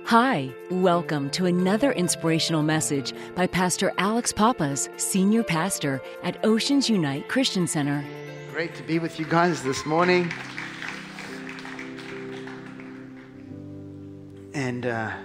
Hi, welcome to another inspirational message by Pastor Alex Pappas, Senior Pastor at Oceans Unite Christian Center. Great to be with you guys this morning. And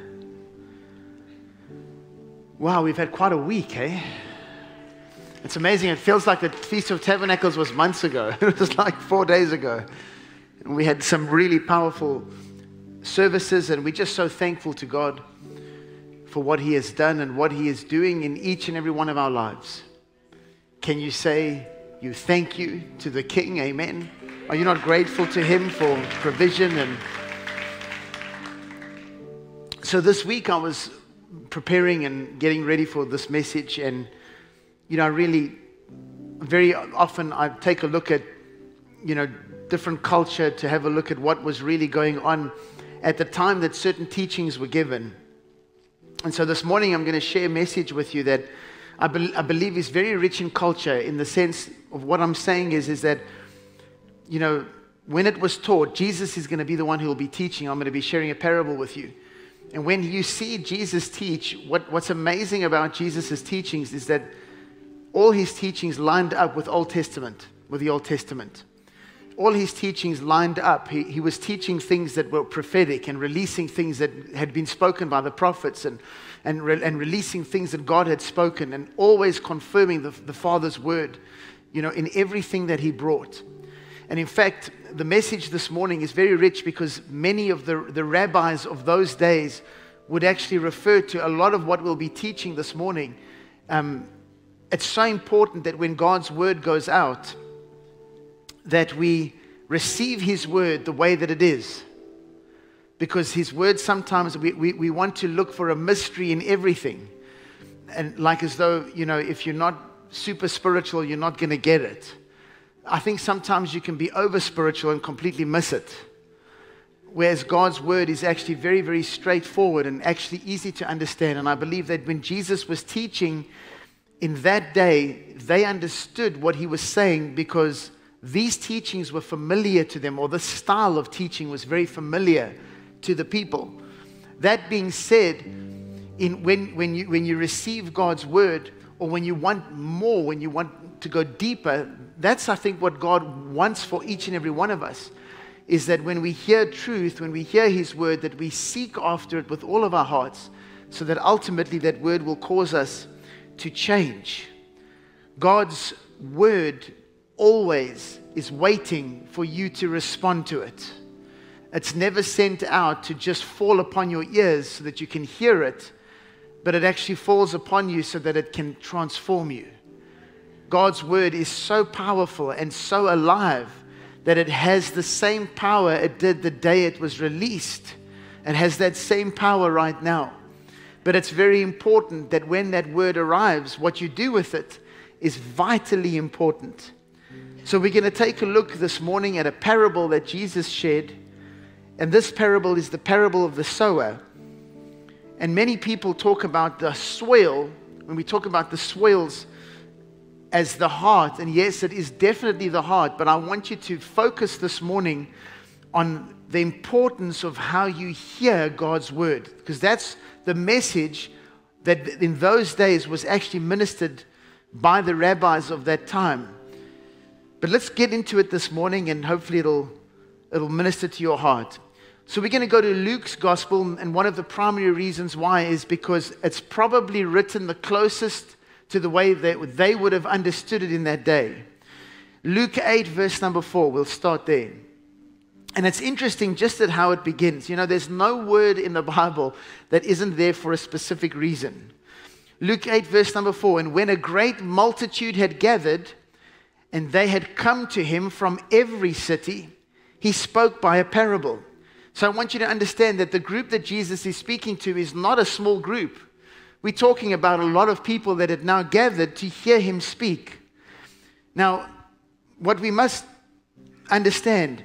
wow, we've had quite a week, eh? It's amazing. It feels like the Feast of Tabernacles was months ago. It was like 4 days ago. And we had some really powerful services, and we're just so thankful to God for what He has done and what He is doing in each and every one of our lives. Can you say you thank you to the King? Amen. Are you not grateful to Him for provision? And so this week I was preparing and getting ready for this message, and very often I take a look at different culture to have a look at what was really going on at the time that certain teachings were given. And so this morning I'm going to share a message with you that I believe is very rich in culture, in the sense of what I'm saying is that, when it was taught, Jesus is going to be the one who will be teaching. I'm going to be sharing a parable with you. And when you see Jesus teach, what's amazing about Jesus' teachings is that all His teachings lined up with the Old Testament. All His teachings lined up. He was teaching things that were prophetic and releasing things that had been spoken by the prophets and releasing things that God had spoken, and always confirming the Father's word, in everything that He brought. And in fact, the message this morning is very rich because many of the rabbis of those days would actually refer to a lot of what we'll be teaching this morning. It's so important that when God's word goes out, that we receive His word the way that it is. Because His word, sometimes we want to look for a mystery in everything. And like as though, if you're not super spiritual, you're not going to get it. I think sometimes you can be over spiritual and completely miss it. Whereas God's word is actually very, very straightforward and actually easy to understand. And I believe that when Jesus was teaching in that day, they understood what He was saying because these teachings were familiar to them, or the style of teaching was very familiar to the people. That being said, when you receive God's word, or when you want more, when you want to go deeper, that's, I think, what God wants for each and every one of us, is that when we hear truth, when we hear His word, that we seek after it with all of our hearts, so that ultimately that word will cause us to change. God's word always is waiting for you to respond to it. It's never sent out to just fall upon your ears so that you can hear it, but it actually falls upon you so that it can transform you. God's word is so powerful and so alive that it has the same power it did the day it was released. It has that same power right now. But it's very important that when that word arrives, what you do with it is vitally important. So we're going to take a look this morning at a parable that Jesus shared. And this parable is the parable of the sower. And many people talk about the soil, when we talk about the soils, as the heart. And yes, it is definitely the heart. But I want you to focus this morning on the importance of how you hear God's word. Because that's the message that in those days was actually ministered by the rabbis of that time. But let's get into it this morning, and hopefully it'll minister to your heart. So we're going to go to Luke's gospel, and one of the primary reasons why is because it's probably written the closest to the way that they would have understood it in that day. Luke 8, verse number 4, we'll start there. And it's interesting just at how it begins. There's no word in the Bible that isn't there for a specific reason. Luke 8, verse number 4, and when a great multitude had gathered, and they had come to Him from every city, He spoke by a parable. So I want you to understand that the group that Jesus is speaking to is not a small group. We're talking about a lot of people that had now gathered to hear Him speak. Now, what we must understand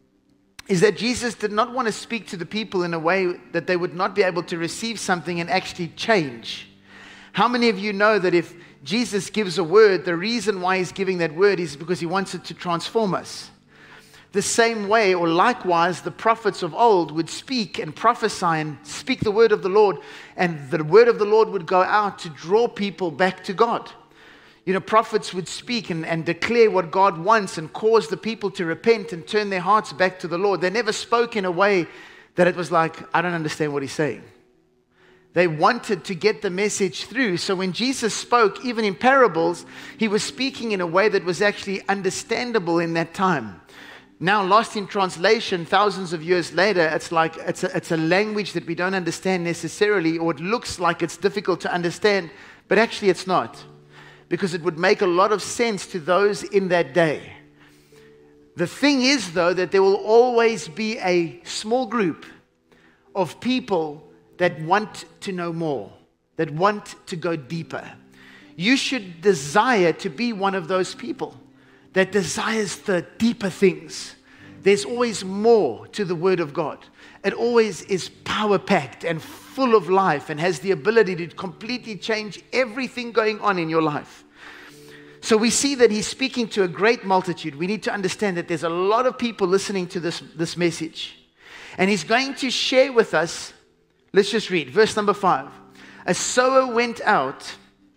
is that Jesus did not want to speak to the people in a way that they would not be able to receive something and actually change. How many of you know that if Jesus gives a word, the reason why He's giving that word is because He wants it to transform us? The same way, or likewise, the prophets of old would speak and prophesy and speak the word of the Lord, and the word of the Lord would go out to draw people back to God. You know, prophets would speak and declare what God wants and cause the people to repent and turn their hearts back to the Lord. They never spoke in a way that it was like, I don't understand what he's saying. They wanted to get the message through. So when Jesus spoke, even in parables, he was speaking in a way that was actually understandable in that time. Now lost in translation, thousands of years later, it's like it's a language that we don't understand necessarily, or it looks like it's difficult to understand, but actually it's not, because it would make a lot of sense to those in that day. The thing is, though, that there will always be a small group of people that want to know more, that want to go deeper. You should desire to be one of those people that desires the deeper things. There's always more to the Word of God. It always is power-packed and full of life and has the ability to completely change everything going on in your life. So we see that he's speaking to a great multitude. We need to understand that there's a lot of people listening to this message. And he's going to share with us, let's just read, verse number 5. A sower went out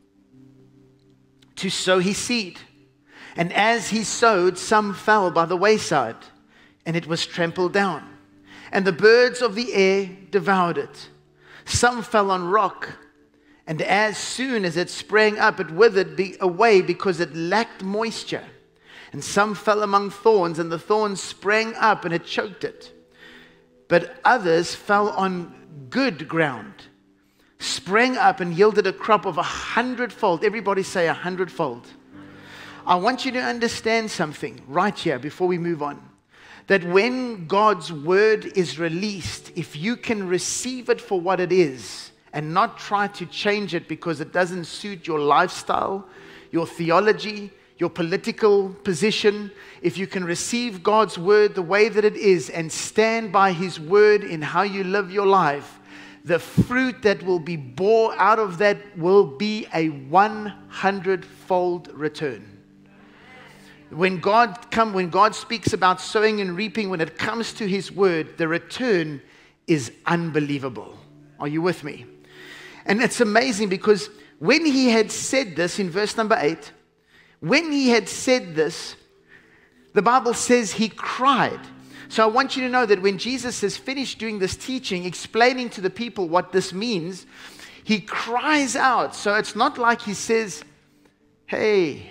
to sow his seed. And as he sowed, some fell by the wayside, and it was trampled down. And the birds of the air devoured it. Some fell on rock, and as soon as it sprang up, it withered away because it lacked moisture. And some fell among thorns, and the thorns sprang up, and it choked it. But others fell on good ground, sprang up, and yielded a crop of 100-fold. Everybody say 100-fold. I want you to understand something right here before we move on. That when God's word is released, if you can receive it for what it is and not try to change it because it doesn't suit your lifestyle, your theology, your political position, if you can receive God's word the way that it is and stand by his word in how you live your life, the fruit that will be born out of that will be a 100-fold return. When God speaks about sowing and reaping, when it comes to his word, the return is unbelievable. Are you with me? And it's amazing because when he had said this in verse number 8, when he had said this, the Bible says he cried. So I want you to know that when Jesus has finished doing this teaching, explaining to the people what this means, he cries out. So it's not like he says, hey,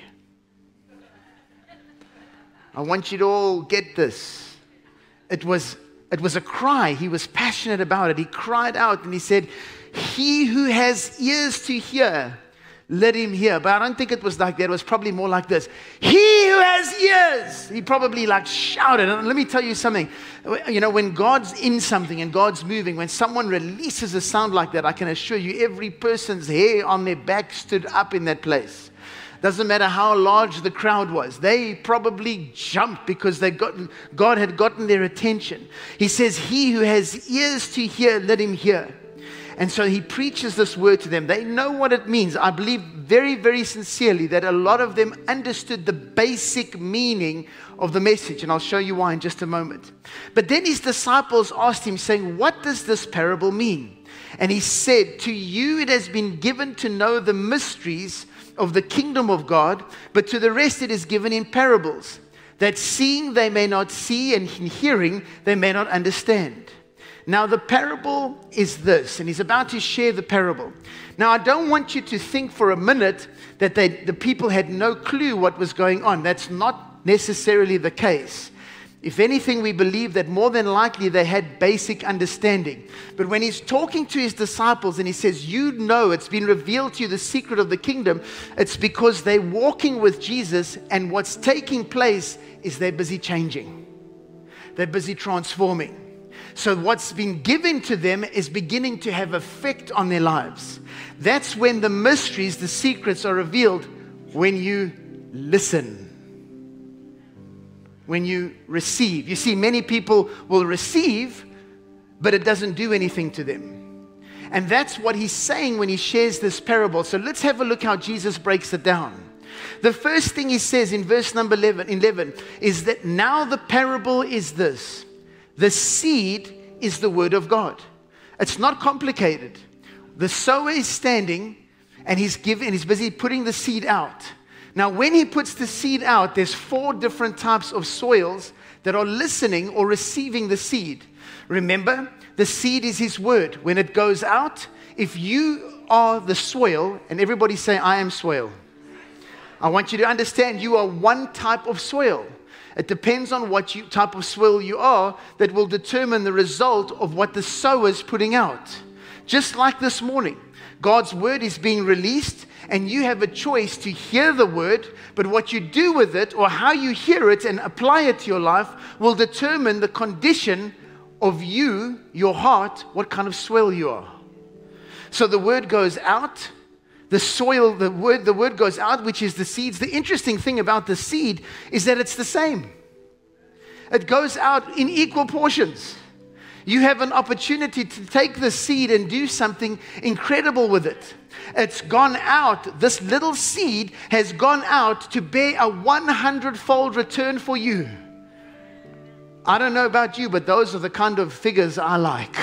I want you to all get this. It was a cry. He was passionate about it. He cried out and he said, he who has ears to hear, let him hear. But I don't think it was like that. It was probably more like this. He who has ears. He probably like shouted. And let me tell you something. You know, when God's in something and God's moving, when someone releases a sound like that, I can assure you every person's hair on their back stood up in that place. Doesn't matter how large the crowd was. They probably jumped because God had gotten their attention. He says, he who has ears to hear, let him hear. And so he preaches this word to them. They know what it means. I believe very, very sincerely that a lot of them understood the basic meaning of the message. And I'll show you why in just a moment. But then his disciples asked him, saying, what does this parable mean? And he said, to you it has been given to know the mysteries of the kingdom of God, but to the rest it is given in parables, that seeing they may not see, and hearing they may not understand. Now the parable is this, and he's about to share the parable. Now I don't want you to think for a minute that the people had no clue what was going on. That's not necessarily the case. If anything, we believe that more than likely they had basic understanding. But when he's talking to his disciples and he says, you know, it's been revealed to you the secret of the kingdom, it's because they're walking with Jesus, and what's taking place is they're busy changing. They're busy transforming. So what's been given to them is beginning to have effect on their lives. That's when the mysteries, the secrets are revealed, when you listen. When you receive. You see, many people will receive, but it doesn't do anything to them. And that's what he's saying when he shares this parable. So let's have a look how Jesus breaks it down. The first thing he says in verse number 11 is that now the parable is this. The seed is the word of God. It's not complicated. The sower is standing and he's busy putting the seed out. Now, when he puts the seed out, there's 4 different types of soils that are listening or receiving the seed. Remember, the seed is his word. When it goes out, if you are the soil, and everybody say, I am soil. I want you to understand you are one type of soil. It depends on what type of soil you are that will determine the result of what the sower is putting out. Just like this morning, God's word is being released and you have a choice to hear the word, but what you do with it or how you hear it and apply it to your life will determine the condition of you, your heart, what kind of soil you are. So the word goes out, the soil, the word goes out, which is the seeds. The interesting thing about the seed is that it's the same. It goes out in equal portions. You have an opportunity to take the seed and do something incredible with it. It's gone out. This little seed has gone out to bear a 100-fold return for you. I don't know about you, but those are the kind of figures I like.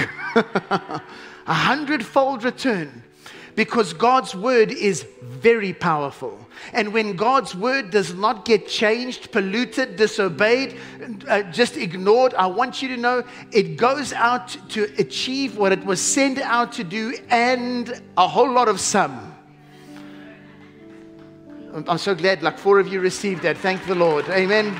100-fold return. Because God's word is very powerful. And when God's word does not get changed, polluted, disobeyed, just ignored, I want you to know it goes out to achieve what it was sent out to do and a whole lot of some. I'm so glad like 4 of you received that. Thank the Lord. Amen.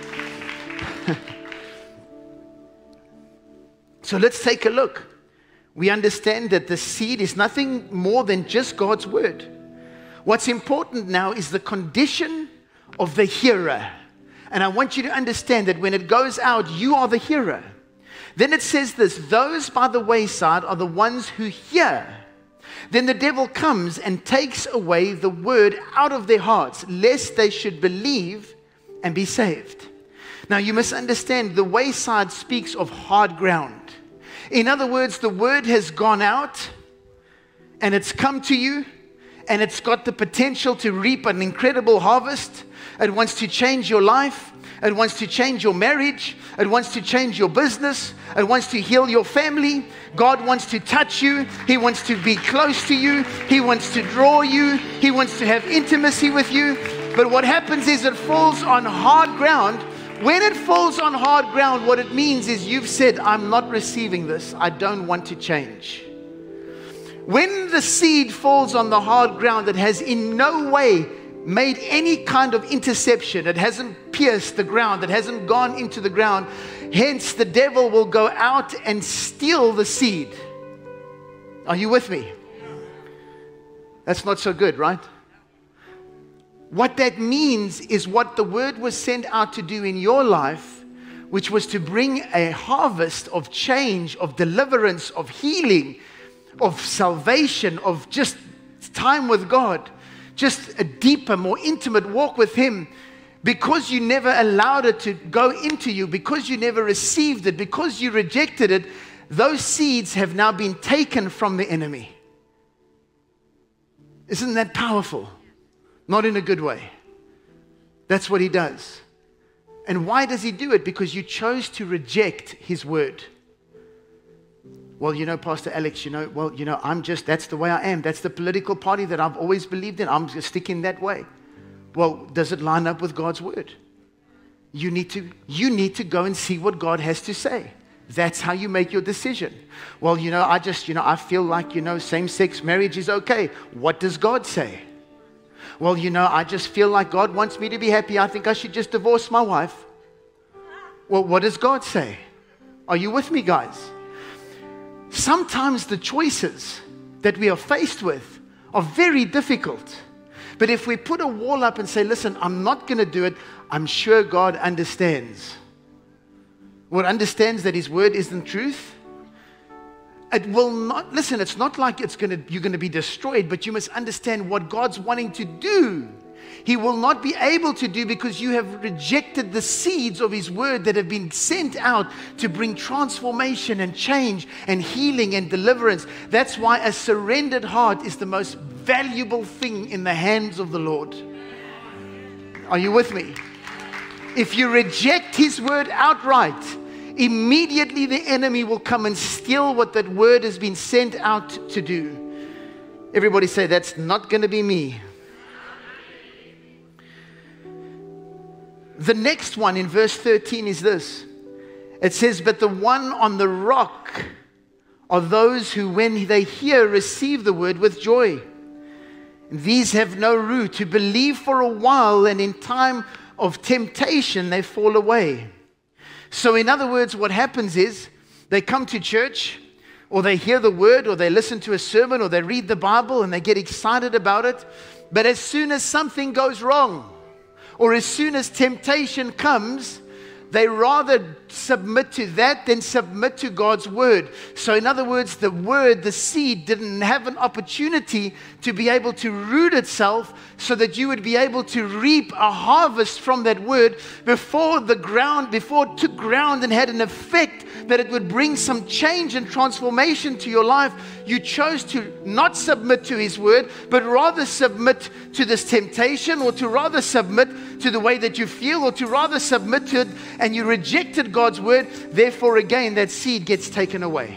So let's take a look. We understand that the seed is nothing more than just God's word. What's important now is the condition of the hearer. And I want you to understand that when it goes out, you are the hearer. Then it says this, those by the wayside are the ones who hear. Then the devil comes and takes away the word out of their hearts, lest they should believe and be saved. Now you must understand the wayside speaks of hard ground. In other words, the word has gone out and it's come to you and it's got the potential to reap an incredible harvest. It wants to change your life. It wants to change your marriage. It wants to change your business. It wants to heal your family. God wants to touch you. He wants to be close to you. He wants to draw you. He wants to have intimacy with you. But what happens is it falls on hard ground. When it falls on hard ground, what it means is you've said, I'm not receiving this. I don't want to change. When the seed falls on the hard ground, it has in no way made any kind of interception. It hasn't pierced the ground. It hasn't gone into the ground. Hence, the devil will go out and steal the seed. Are you with me? That's not so good, right? What that means is what the word was sent out to do in your life, which was to bring a harvest of change, of deliverance, of healing, of salvation, of just time with God, just a deeper, more intimate walk with Him. Because you never allowed it to go into you, because you never received it, because you rejected it, those seeds have now been taken from the enemy. Isn't that powerful? Not in a good way. That's what he does. And why does he do it? Because you chose to reject his word. Well, Pastor Alex, that's the way I am. That's the political party that I've always believed in. I'm going to stick in that way. Well, does it line up with God's word? You need to go and see what God has to say. That's how you make your decision. Well, I feel like, same-sex marriage is okay. What does God say? Well, I just feel like God wants me to be happy. I think I should just divorce my wife. Well, what does God say? Are you with me, guys? Sometimes the choices that we are faced with are very difficult. But if we put a wall up and say, listen, I'm not going to do it, I'm sure God understands. Well, understands that His word isn't truth. It will not, listen, it's not like you're going to be destroyed, but you must understand what God's wanting to do. He will not be able to do because you have rejected the seeds of His word that have been sent out to bring transformation and change and healing and deliverance. That's why a surrendered heart is the most valuable thing in the hands of the Lord. Are you with me? If you reject his word outright, immediately the enemy will come and steal what that word has been sent out to do. Everybody say, that's not going to be me. The next one in verse 13 is this. It says, but the one on the rock are those who, when they hear, receive the word with joy. These have no root, who believe for a while, and in time of temptation they fall away. So in other words, what happens is they come to church, or they hear the word, or they listen to a sermon, or they read the Bible, and they get excited about it. But as soon as something goes wrong, or as soon as temptation comes, they rather submit to that than submit to God's word. So in other words, the word, the seed, didn't have an opportunity to be able to root itself so that you would be able to reap a harvest from that word before it took ground and had an effect that it would bring some change and transformation to your life. You chose to not submit to his word, but rather submit to this temptation, or to rather submit to the way that you feel, or to rather submit to it, and you rejected God's word. Therefore, again, that seed gets taken away.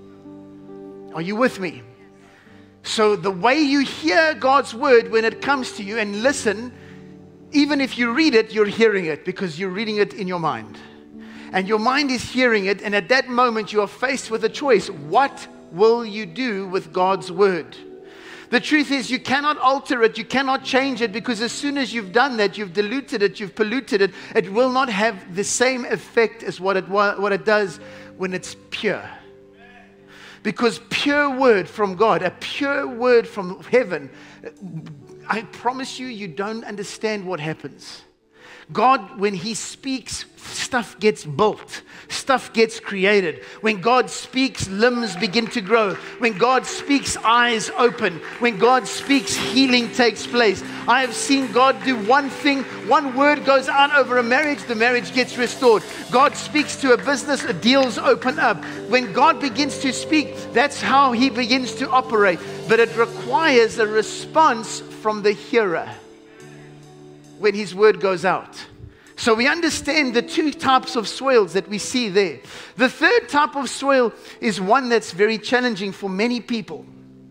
Are you with me? So the way you hear God's word when it comes to you, and listen, even if you read it, you're hearing it because you're reading it in your mind. And your mind is hearing it, and at that moment you are faced with a choice. What will you do with God's word? The truth is, you cannot alter it, you cannot change it, because as soon as you've done that, you've diluted it, you've polluted it. It will not have the same effect as what it does when it's pure. Because pure word from God, a pure word from heaven, I promise you, you don't understand what happens. God, when he speaks, stuff gets built. Stuff gets created. When God speaks, limbs begin to grow. When God speaks, eyes open. When God speaks, healing takes place. I have seen God do one thing. One word goes out over a marriage, the marriage gets restored. God speaks to a business, deals open up. When God begins to speak, that's how he begins to operate. But it requires a response from the hearer when his word goes out. So we understand the two types of soils that we see there. The third type of soil is one that's very challenging for many people.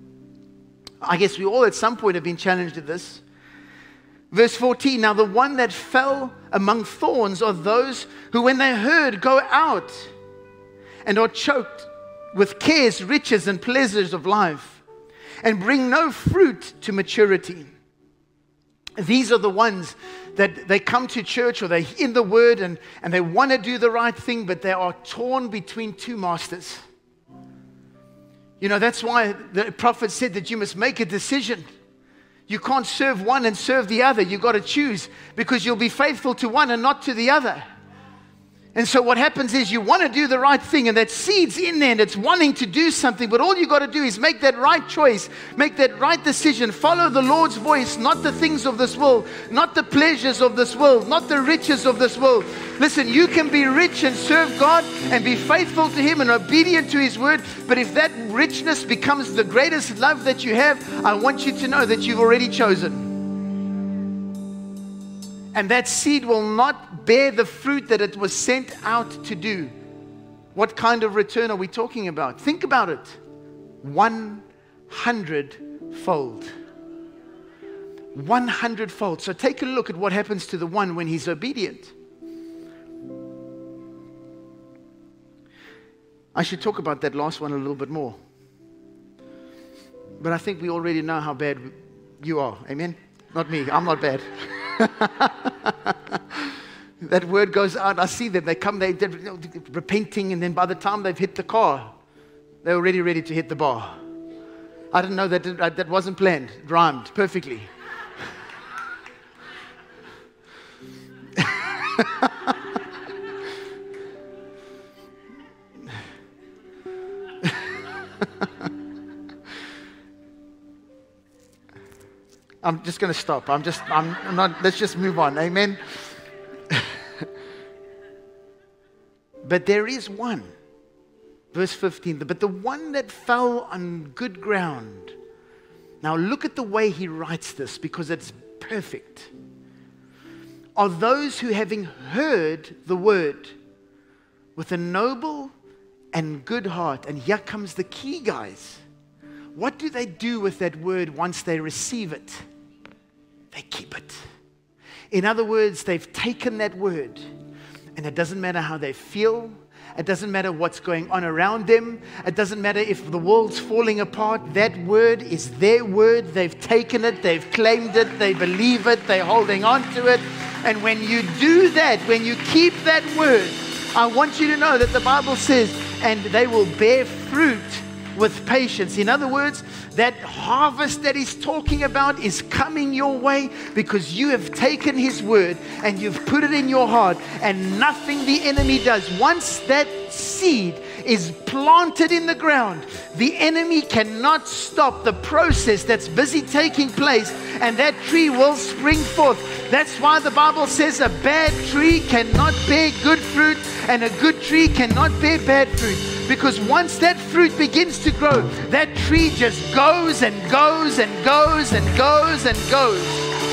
I guess we all at some point have been challenged at this. Verse 14, now the one that fell among thorns are those who, when they heard, go out and are choked with cares, riches, and pleasures of life, and bring no fruit to maturity. These are the ones that they come to church, or they're in the word, and they want to do the right thing, but they are torn between two masters. You know, that's why the prophet said that you must make a decision. You can't serve one and serve the other. You've got to choose, because you'll be faithful to one and not to the other. And so what happens is you want to do the right thing, and that seed's in there and it's wanting to do something, but all you got to do is make that right choice, make that right decision, follow the Lord's voice, not the things of this world, not the pleasures of this world, not the riches of this world. Listen, you can be rich and serve God and be faithful to him and obedient to his word, but if that richness becomes the greatest love that you have, I want you to know that you've already chosen. And that seed will not bear the fruit that it was sent out to do. What kind of return are we talking about? Think about it. 100-fold. 100-fold. So take a look at what happens to the one when he's obedient. I should talk about that last one a little bit more. But I think we already know how bad you are. Amen? Not me. I'm not bad. That word goes out. I see them. They come, they're repenting, and then by the time they've hit the car, they're already ready to hit the bar. I didn't know that wasn't planned. It rhymed perfectly. I'm just going to stop. I'm not, let's just move on. Amen. But there is one. Verse 15. But the one that fell on good ground. Now look at the way he writes this, because it's perfect. are those who, having heard the word with a noble and good heart. And here comes the key, guys. What do they do with that word once they receive it? They keep it. In other words, they've taken that word, and it doesn't matter how they feel. It doesn't matter what's going on around them. It doesn't matter if the world's falling apart. That word is their word. They've taken it. They've claimed it. They believe it. They're holding on to it. And when you do that, when you keep that word, I want you to know that the Bible says, and they will bear fruit with patience. In other words, that harvest that he's talking about is coming your way because you have taken his word and you've put it in your heart, and nothing the enemy does. Once that seed is planted in the ground, the enemy cannot stop the process that's busy taking place, and that tree will spring forth. That's why the Bible says a bad tree cannot bear good fruit, and a good tree cannot bear bad fruit. Because once that fruit begins to grow, that tree just goes and goes and goes and goes and goes.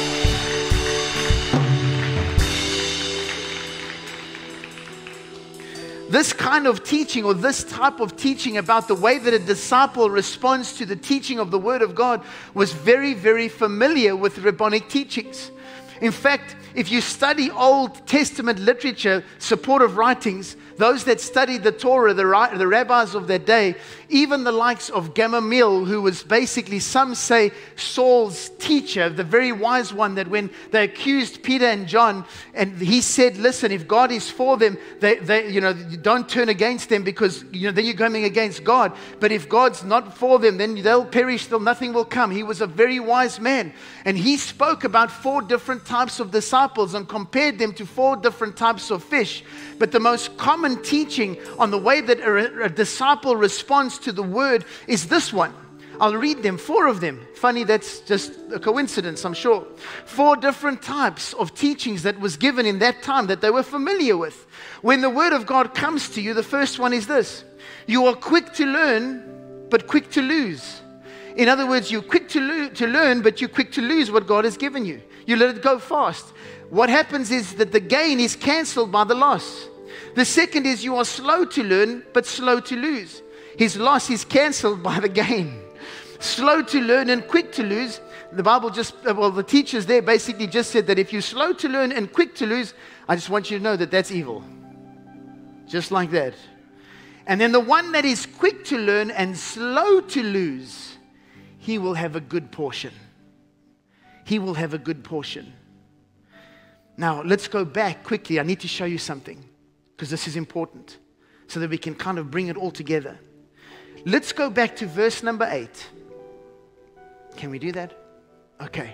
This kind of teaching, or this type of teaching about the way that a disciple responds to the teaching of the Word of God, was very, very familiar with rabbinic teachings. In fact, if you study Old Testament literature, supportive writings, those that studied the Torah, the rabbis of that day, even the likes of Gamaliel, who was basically, some say, Saul's teacher, the very wise one, that when they accused Peter and John, and he said, listen, if God is for them, they don't turn against them, because then you're coming against God. But if God's not for them, then they'll perish, nothing will come. He was a very wise man. And he spoke about 4 different types of disciples and compared them to 4 different types of fish. But the most common teaching on the way that a disciple responds to the word is this one. I'll read them, 4 of them. Funny, that's just a coincidence, I'm sure. 4 different types of teachings that was given in that time that they were familiar with. When the word of God comes to you, the first one is this: you are quick to learn, but quick to lose. In other words, you're quick to learn, but you're quick to lose what God has given you. You let it go fast. What happens is that the gain is cancelled by the loss. The second is you are slow to learn, but slow to lose. His loss is cancelled by the gain. Slow to learn and quick to lose. The Bible the teachers there basically just said that if you're slow to learn and quick to lose, I just want you to know that that's evil. Just like that. And then the one that is quick to learn and slow to lose, he will have a good portion. He will have a good portion. Now, let's go back quickly. I need to show you something, because this is important, so that we can kind of bring it all together. Let's go back to verse number 8. Can we do that? Okay.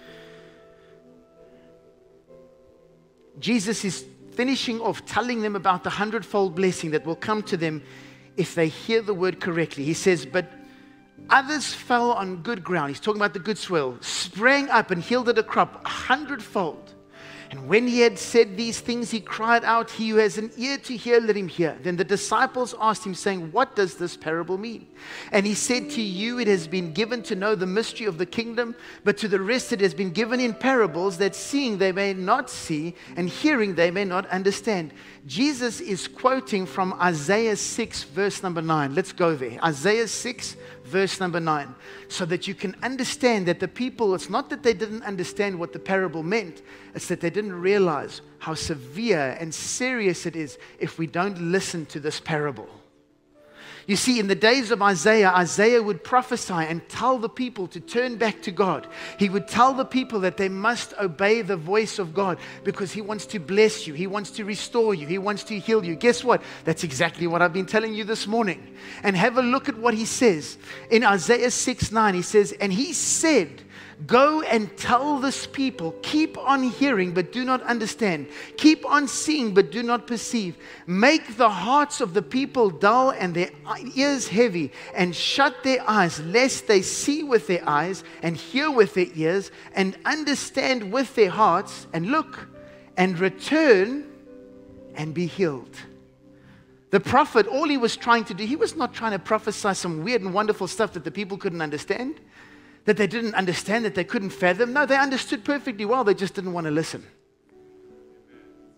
Jesus is finishing off telling them about the 100-fold blessing that will come to them if they hear the word correctly. He says, but others fell on good ground. He's talking about the good soil. Sprang up and yielded a crop 100-fold. And when he had said these things, he cried out, he who has an ear to hear, let him hear. Then the disciples asked him, saying, what does this parable mean? And he said, to you it has been given to know the mystery of the kingdom, but to the rest it has been given in parables, that seeing they may not see, and hearing they may not understand. Jesus is quoting from Isaiah 6, verse number 9. Let's go there. Isaiah 6, verse number 9. So that you can understand that the people, it's not that they didn't understand what the parable meant, it's that they didn't realize how severe and serious it is if we don't listen to this parable. You see, in the days of Isaiah, Isaiah would prophesy and tell the people to turn back to God. He would tell the people that they must obey the voice of God, because he wants to bless you. He wants to restore you. He wants to heal you. Guess what? That's exactly what I've been telling you this morning. And have a look at what he says. In Isaiah 6:9, he says, and he said, go and tell this people, keep on hearing, but do not understand. Keep on seeing, but do not perceive. Make the hearts of the people dull and their ears heavy, and shut their eyes, lest they see with their eyes, and hear with their ears, and understand with their hearts, and look, and return, and be healed. The prophet, all he was trying to do, he was not trying to prophesy some weird and wonderful stuff that the people couldn't understand, that they didn't understand, that they couldn't fathom. No, they understood perfectly well. They just didn't want to listen.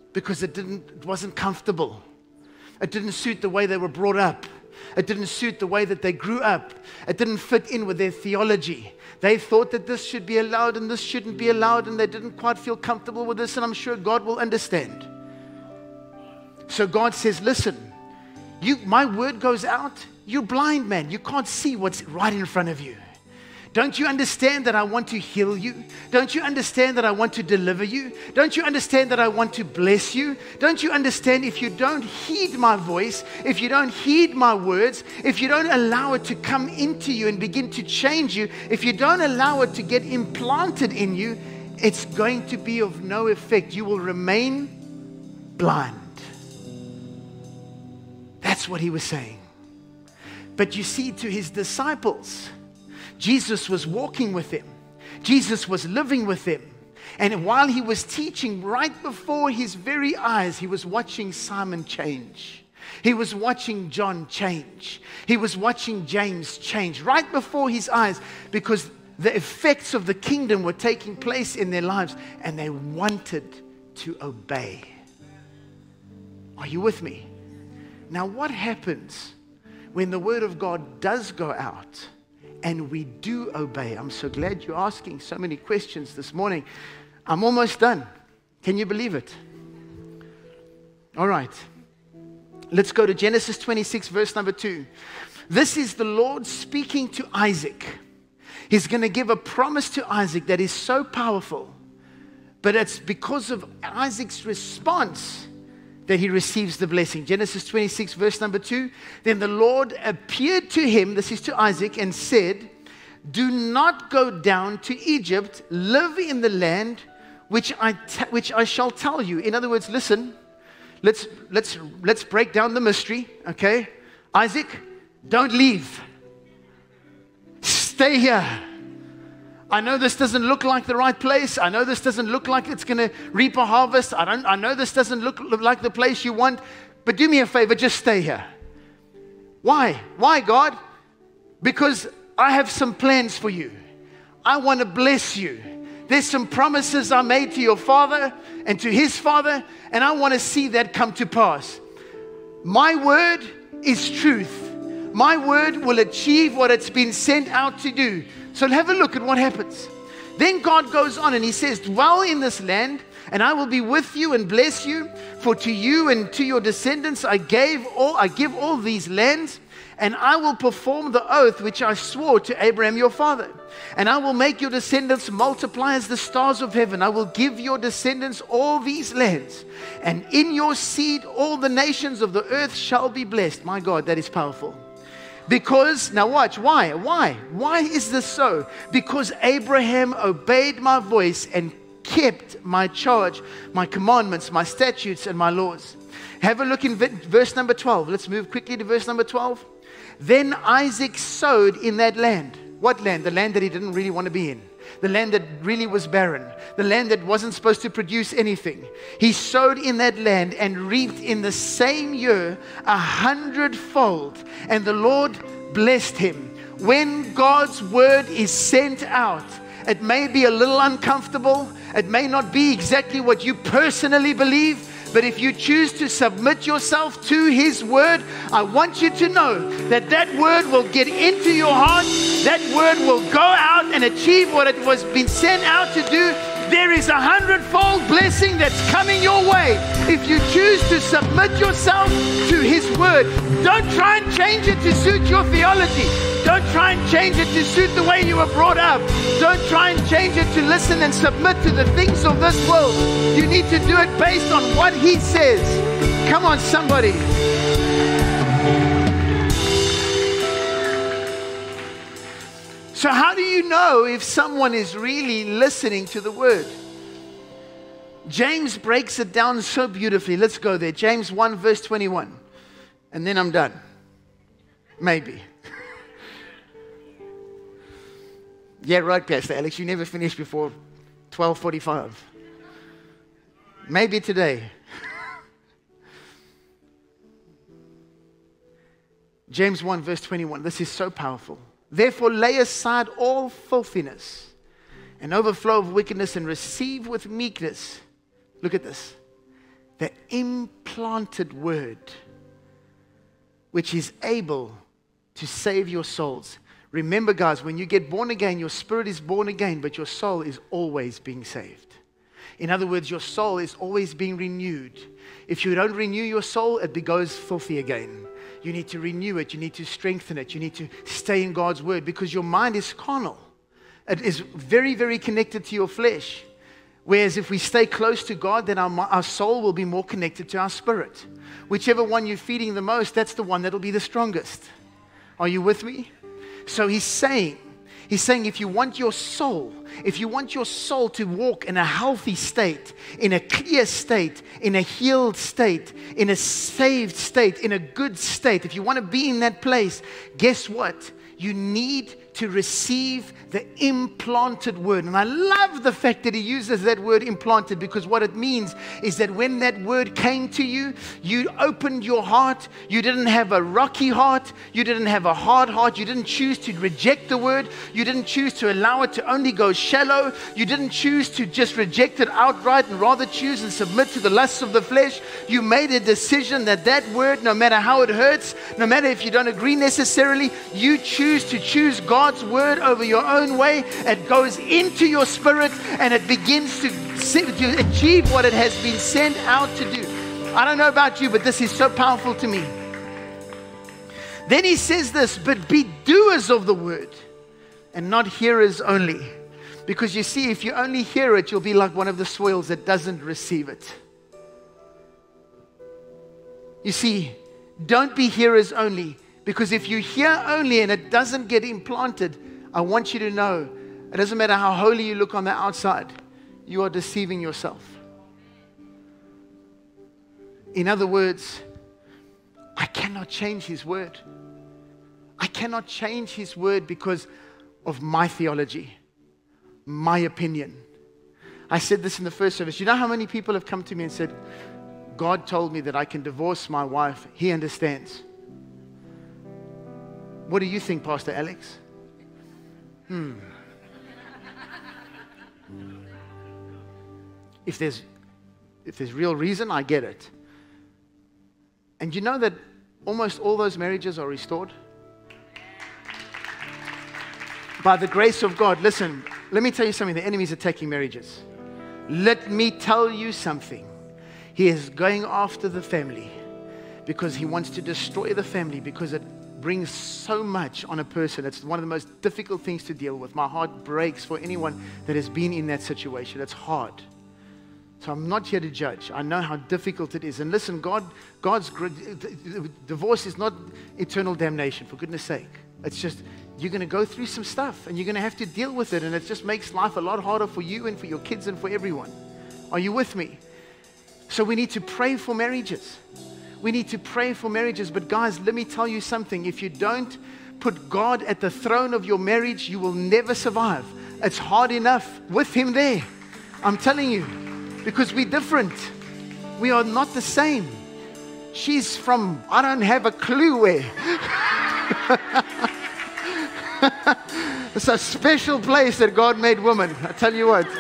because it wasn't comfortable. It didn't suit the way they were brought up. It didn't suit the way that they grew up. It didn't fit in with their theology. They thought that this should be allowed and this shouldn't be allowed, and they didn't quite feel comfortable with this, and I'm sure God will understand. So God says, listen, my word goes out, you're blind, man. You can't see what's right in front of you. Don't you understand that I want to heal you? Don't you understand that I want to deliver you? Don't you understand that I want to bless you? Don't you understand if you don't heed my voice, if you don't heed my words, if you don't allow it to come into you and begin to change you, if you don't allow it to get implanted in you, it's going to be of no effect. You will remain blind. That's what he was saying. But you see, to his disciples, Jesus was walking with them. Jesus was living with them. And while he was teaching, right before his very eyes, he was watching Simon change. He was watching John change. He was watching James change right before his eyes, because the effects of the kingdom were taking place in their lives, and they wanted to obey. Are you with me? Now, what happens when the word of God does go out and we do obey? I'm so glad you're asking so many questions this morning. I'm almost done. Can you believe it? All right. Let's go to Genesis 26, verse number 2. This is the Lord speaking to Isaac. He's going to give a promise to Isaac that is so powerful, but it's because of Isaac's response that he receives the blessing. Genesis 26, verse number 2. Then the Lord appeared to him, this is to Isaac, and said, do not go down to Egypt, live in the land which I shall tell you. In other words, listen, let's break down the mystery, okay? Isaac, don't leave. Stay here. I know this doesn't look like the right place. I know this doesn't look like it's going to reap a harvest. I know this doesn't look like the place you want. But do me a favor, just stay here. Why? Why, God? Because I have some plans for you. I want to bless you. There's some promises I made to your father and to his father, and I want to see that come to pass. My word is truth. My word will achieve what it's been sent out to do. So have a look at what happens. Then God goes on and he says, dwell in this land, and I will be with you and bless you. For to you and to your descendants I give all these lands, and I will perform the oath which I swore to Abraham your father. And I will make your descendants multiply as the stars of heaven. I will give your descendants all these lands, and in your seed all the nations of the earth shall be blessed. My God, that is powerful. Because, now watch, why? Why is this so? Because Abraham obeyed my voice and kept my charge, my commandments, my statutes, and my laws. Have a look in verse number 12. Let's move quickly to verse number 12. Then Isaac sowed in that land. What land? The land that he didn't really want to be in. The land that really was barren. The land that wasn't supposed to produce anything. He sowed in that land and reaped in the same year 100-fold. And the Lord blessed him. When God's word is sent out, it may be a little uncomfortable. It may not be exactly what you personally believe. But if you choose to submit yourself to his word, I want you to know that that word will get into your heart. That word will go out and achieve what it was been sent out to do. There is 100-fold blessing that's coming your way if you choose to submit yourself to his word. Don't try and change it to suit your theology. Don't try and change it to suit the way you were brought up. Don't try and change it to listen and submit to the things of this world. You need to do it based on what he says. Come on, somebody. So how do you know if someone is really listening to the word? James breaks it down so beautifully. Let's go there. James 1 verse 21. And then I'm done. Maybe. Yeah, right, Pastor Alex. You never finish before 12:45. Maybe today. James 1 verse 21. This is so powerful. Therefore lay aside all filthiness and overflow of wickedness, and receive with meekness. Look at this. the implanted word, which is able to save your souls. Remember, guys, when you get born again, your spirit is born again, but your soul is always being saved. In other words, your soul is always being renewed. If you don't renew your soul, it goes filthy again. You need to renew it. You need to strengthen it. You need to stay in God's word, because your mind is carnal. It is very, very connected to your flesh. Whereas if we stay close to God, then our soul will be more connected to our spirit. Whichever one you're feeding the most, that's the one that'll be the strongest. Are you with me? So he's saying if you want your soul to walk in a healthy state, in a clear state, in a healed state, in a saved state, in a good state, if you want to be in that place, guess what? You need to receive the implanted word. And I love the fact that he uses that word implanted, because what it means is that when that word came to you, you opened your heart. You didn't have a rocky heart. You didn't have a hard heart. You didn't choose to reject the word. You didn't choose to allow it to only go shallow. You didn't choose to just reject it outright and rather choose and submit to the lusts of the flesh. You made a decision that word, no matter how it hurts, no matter if you don't agree necessarily, you choose to choose God's word over your own way. It goes into your spirit and it begins to achieve what it has been sent out to do. I don't know about you, but this is so powerful to me. Then he says this, but be doers of the word and not hearers only. Because you see, if you only hear it, you'll be like one of the soils that doesn't receive it. You see, don't be hearers only. Because if you hear only and it doesn't get implanted, I want you to know, it doesn't matter how holy you look on the outside, you are deceiving yourself. In other words, I cannot change his word. I cannot change his word because of my theology, my opinion. I said this in the first service. You know how many people have come to me and said, God told me that I can divorce my wife. He understands. What do you think, Pastor Alex? If there's real reason, I get it. And you know that almost all those marriages are restored? By the grace of God. Listen, let me tell you something. The enemy is attacking marriages. Let me tell you something. He is going after the family because he wants to destroy the family, because it brings so much on a person. It's one of the most difficult things to deal with. My heart breaks for anyone that has been in that situation. It's hard. So I'm not here to judge. I know how difficult it is. And listen, God's divorce is not eternal damnation, for goodness sake. It's just, you're going to go through some stuff and you're going to have to deal with it. And it just makes life a lot harder for you and for your kids and for everyone. Are you with me? So we need to pray for marriages. We need to pray for marriages. But guys, let me tell you something. If you don't put God at the throne of your marriage, you will never survive. It's hard enough with him there. I'm telling you. Because we're different. We are not the same. She's from, I don't have a clue where. It's a special place that God made woman. I tell you what.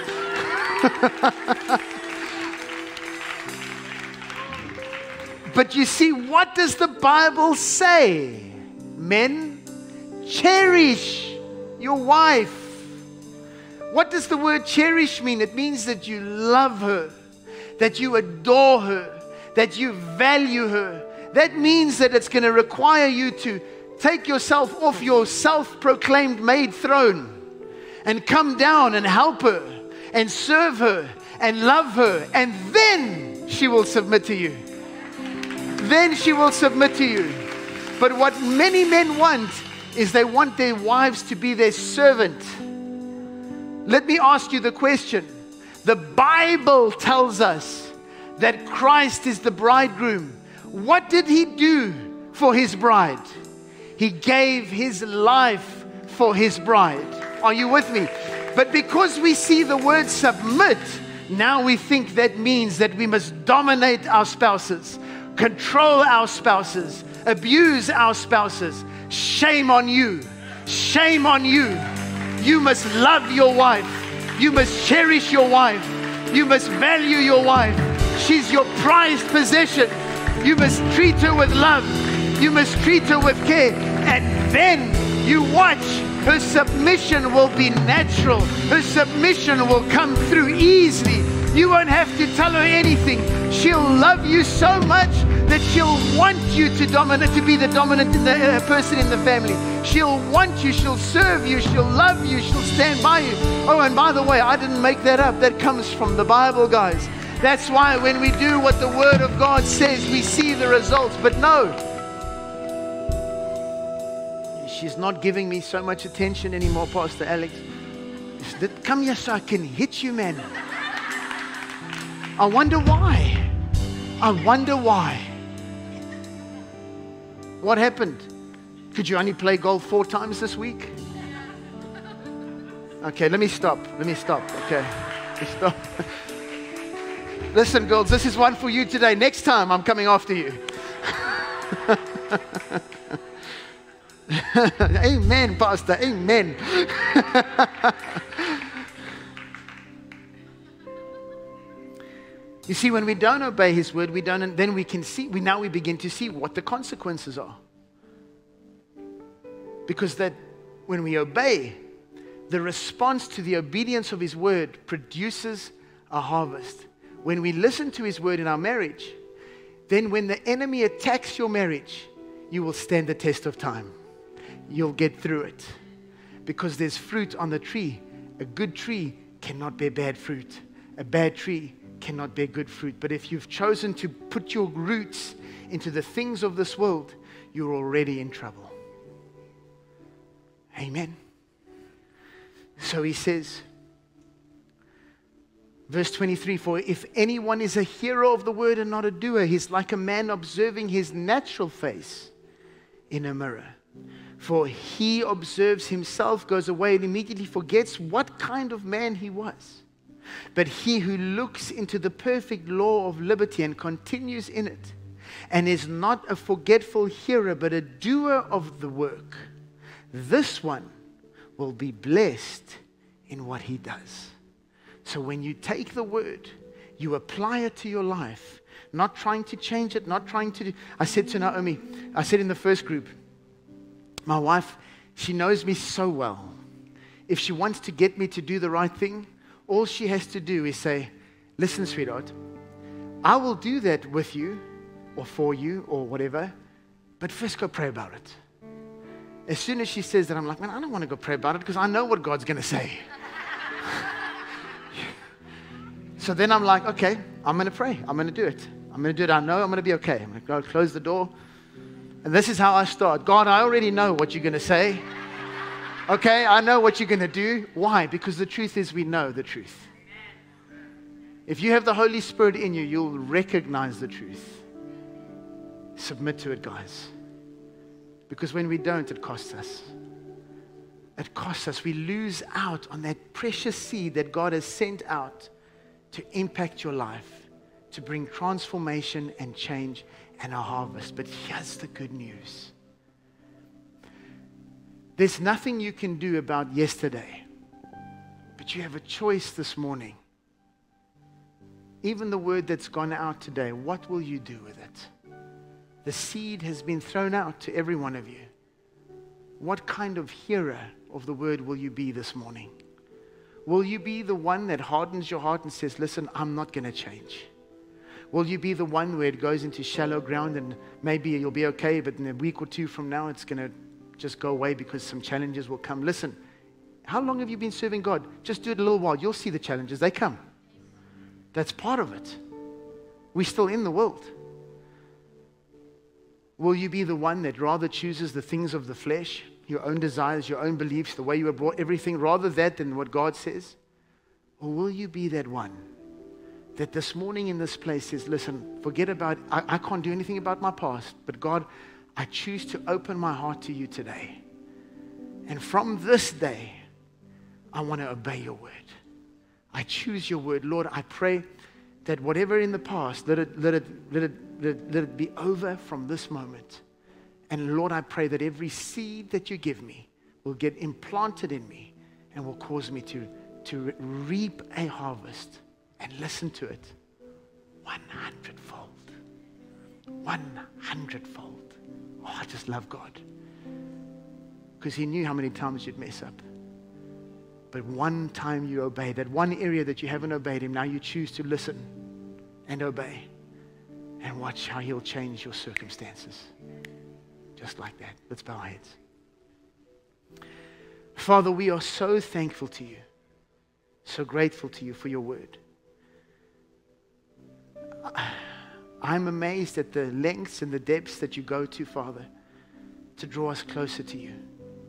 But you see, what does the Bible say? Men, cherish your wife. What does the word cherish mean? It means that you love her, that you adore her, that you value her. That means that it's going to require you to take yourself off your self-proclaimed maid throne and come down and help her and serve her and love her, and then she will submit to you. Then she will submit to you. But what many men want is they want their wives to be their servant. Let me ask you the question. The Bible tells us that Christ is the bridegroom. What did he do for his bride? He gave his life for his bride. Are you with me? But because we see the word submit, now we think that means that we must dominate our spouses, control our spouses, abuse our spouses. Shame on you. Shame on you. You must love your wife. You must cherish your wife. You must value your wife. She's your prized possession. You must treat her with love. You must treat her with care. And then you watch. Her submission will be natural. Her submission will come through easily. You won't have to tell her anything. She'll love you so much that she'll want you to be the dominant person in the family. She'll want you. She'll serve you. She'll love you. She'll stand by you. Oh, and by the way, I didn't make that up. That comes from the Bible, guys. That's why when we do what the Word of God says, we see the results. But no, she's not giving me so much attention anymore, Pastor Alex. Come here so I can hit you, man. I wonder why. I wonder why. What happened? Could you only play golf 4 times this week? Okay, let me stop. Okay, let me stop. Listen, girls, this is one for you today. Next time, I'm coming after you. Amen, Pastor. Amen. You see, when we don't obey His word, then we can see. Now we begin to see what the consequences are. Because that when we obey, the response to the obedience of His word produces a harvest. When we listen to His word in our marriage, then when the enemy attacks your marriage, you will stand the test of time. You'll get through it. Because there's fruit on the tree. A good tree cannot bear bad fruit. A bad tree cannot bear good fruit. But if you've chosen to put your roots into the things of this world, you're already in trouble. Amen. So he says, verse 23, for if anyone is a hearer of the word and not a doer, he's like a man observing his natural face in a mirror. For he observes himself, goes away, and immediately forgets what kind of man he was. But he who looks into the perfect law of liberty and continues in it, and is not a forgetful hearer, but a doer of the work, this one will be blessed in what he does. So when you take the word, you apply it to your life, not trying to change it, not trying to do. I said to Naomi, I said in the first group, my wife, she knows me so well. If she wants to get me to do the right thing, all she has to do is say, listen, sweetheart, I will do that with you or for you or whatever, but first go pray about it. As soon as she says that, I'm like, man, I don't want to go pray about it because I know what God's going to say. So then I'm like, okay, I'm going to pray. I'm going to do it. I'm going to do it. I know I'm going to be okay. I'm going to go close the door. And this is how I start. God, I already know what you're going to say. Okay, I know what you're going to do. Why? Because the truth is we know the truth. If you have the Holy Spirit in you, you'll recognize the truth. Submit to it, guys. Because when we don't, it costs us. It costs us. We lose out on that precious seed that God has sent out to impact your life, to bring transformation and change and a harvest. But here's the good news. There's nothing you can do about yesterday, but you have a choice this morning. Even the word that's gone out today, what will you do with it? The seed has been thrown out to every one of you. What kind of hearer of the word will you be this morning? Will you be the one that hardens your heart and says, listen, I'm not going to change? Will you be the one where it goes into shallow ground and maybe you'll be okay, but in a week or two from now, it's going to just go away because some challenges will come? Listen, how long have you been serving God? Just do it a little while. You'll see the challenges. They come. That's part of it. We're still in the world. Will you be the one that rather chooses the things of the flesh, your own desires, your own beliefs, the way you were brought, everything, rather that than what God says? Or will you be that one that this morning in this place says, listen, forget about, I can't do anything about my past, but God, I choose to open my heart to you today. And from this day, I want to obey your word. I choose your word. Lord, I pray that whatever in the past, let it be over from this moment. And Lord, I pray that every seed that you give me will get implanted in me and will cause me to reap a harvest. And listen to it. 100-fold. 100-fold. Oh, I just love God. Because He knew how many times you'd mess up. But one time you obey, that one area that you haven't obeyed Him, now you choose to listen and obey. And watch how He'll change your circumstances. Just like that. Let's bow our heads. Father, we are so thankful to You. So grateful to You for Your word. I'm amazed at the lengths and the depths that You go to, Father, to draw us closer to You.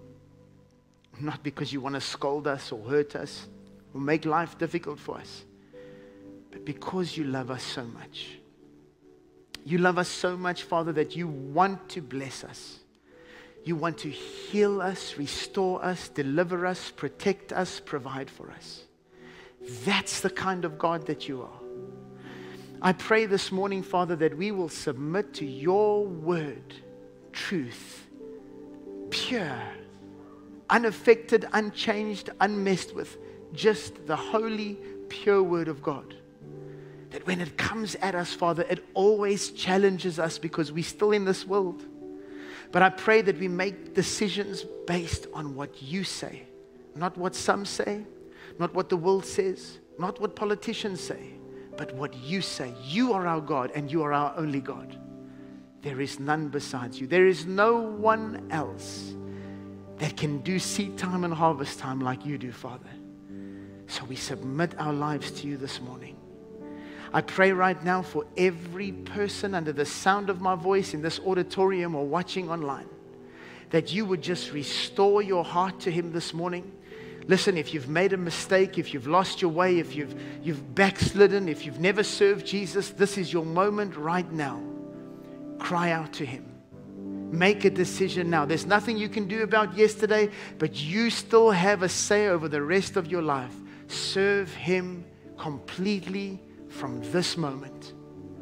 Not because You want to scold us or hurt us or make life difficult for us, but because You love us so much. You love us so much, Father, that You want to bless us. You want to heal us, restore us, deliver us, protect us, provide for us. That's the kind of God that You are. I pray this morning, Father, that we will submit to Your word, truth, pure, unaffected, unchanged, unmessed with, just the holy, pure word of God. That when it comes at us, Father, it always challenges us because we're still in this world. But I pray that we make decisions based on what You say, not what some say, not what the world says, not what politicians say, but what You say. You are our God and You are our only God. There is none besides You. There is no one else that can do seed time and harvest time like You do, Father. So we submit our lives to You this morning. I pray right now for every person under the sound of my voice in this auditorium or watching online, that You would just restore your heart to Him this morning. Listen, if you've made a mistake, if you've lost your way, if you've backslidden, if you've never served Jesus, this is your moment right now. Cry out to Him. Make a decision now. There's nothing you can do about yesterday, but you still have a say over the rest of your life. Serve Him completely from this moment.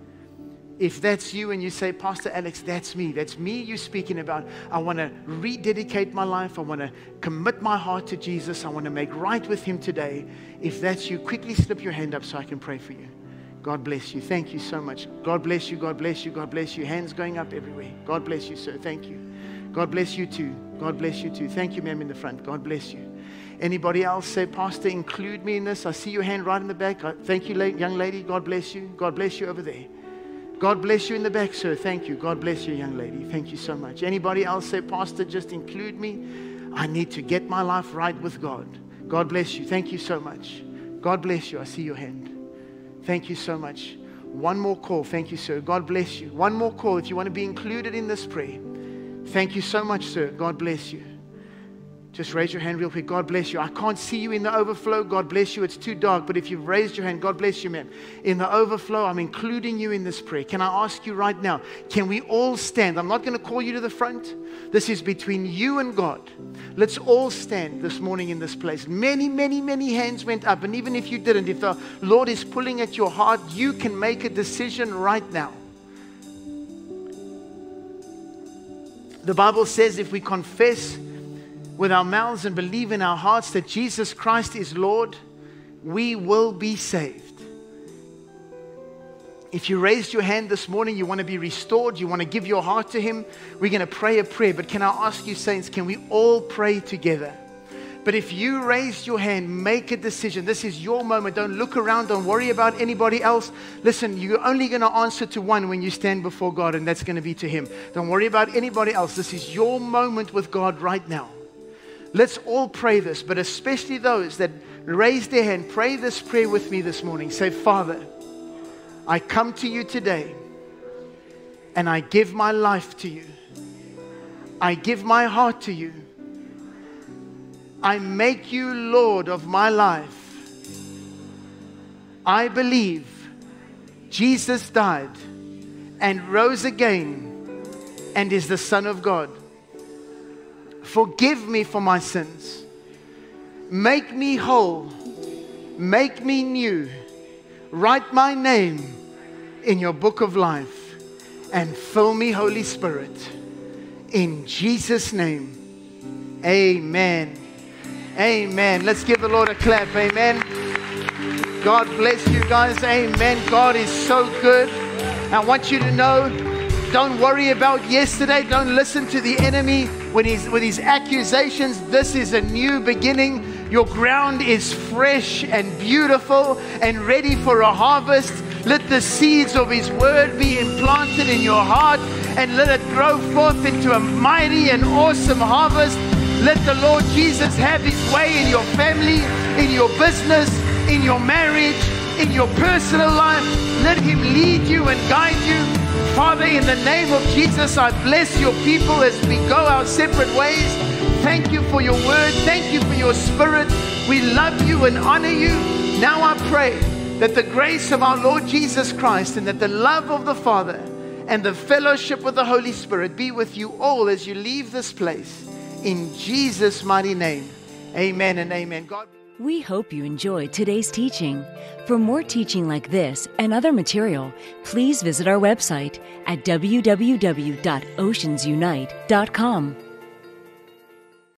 If that's you and you say, Pastor Alex, that's me you're speaking about. I want to rededicate my life. I want to commit my heart to Jesus. I want to make right with Him today. If that's you, quickly slip your hand up so I can pray for you. God bless you. Thank you so much. God bless you. God bless you. God bless you. Hands going up everywhere. God bless you, sir. Thank you. God bless you too. God bless you too. Thank you, ma'am, in the front. God bless you. Anybody else say, Pastor, include me in this? I see your hand right in the back. Thank you, young lady. God bless you. God bless you over there. God bless you in the back, sir. Thank you. God bless you, young lady. Thank you so much. Anybody else say, Pastor, just include me. I need to get my life right with God. God bless you. Thank you so much. God bless you. I see your hand. Thank you so much. One more call. Thank you, sir. God bless you. One more call if you want to be included in this prayer. Thank you so much, sir. God bless you. Just raise your hand real quick. God bless you. I can't see you in the overflow. God bless you. It's too dark. But if you've raised your hand, God bless you, ma'am. In the overflow, I'm including you in this prayer. Can I ask you right now, can we all stand? I'm not going to call you to the front. This is between you and God. Let's all stand this morning in this place. Many, many, many hands went up. And even if you didn't, if the Lord is pulling at your heart, you can make a decision right now. The Bible says if we confess with our mouths and believe in our hearts that Jesus Christ is Lord, we will be saved. If you raised your hand this morning, you want to be restored, you want to give your heart to Him, we're going to pray a prayer. But can I ask you, saints, can we all pray together? But if you raised your hand, make a decision. This is your moment. Don't look around. Don't worry about anybody else. Listen, you're only going to answer to one when you stand before God, and that's going to be to Him. Don't worry about anybody else. This is your moment with God right now. Let's all pray this, but especially those that raise their hand, pray this prayer with me this morning. Say, Father, I come to You today and I give my life to You. I give my heart to You. I make You Lord of my life. I believe Jesus died and rose again and is the Son of God. Forgive me for my sins. Make me whole. Make me new. Write my name in Your book of life and fill me, Holy Spirit. In Jesus' name, amen. Amen. Let's give the Lord a clap. Amen. God bless you guys. Amen. God is so good. I want you to know, don't worry about yesterday. Don't listen to the enemy with his accusations. This is a new beginning. Your ground is fresh and beautiful and ready for a harvest. Let the seeds of His word be implanted in your heart and let it grow forth into a mighty and awesome harvest. Let the Lord Jesus have His way in your family, in your business, in your marriage, in your personal life. Let Him lead you and guide you. Father, in the name of Jesus, I bless your people as we go our separate ways. Thank you for your word. Thank you for your spirit. We love you and honor you. Now I pray that the grace of our Lord Jesus Christ and that the love of the Father and the fellowship of the Holy Spirit be with you all as you leave this place. In Jesus' mighty name, amen and amen. God. We hope you enjoyed today's teaching. For more teaching like this and other material, please visit our website at www.oceansunite.com.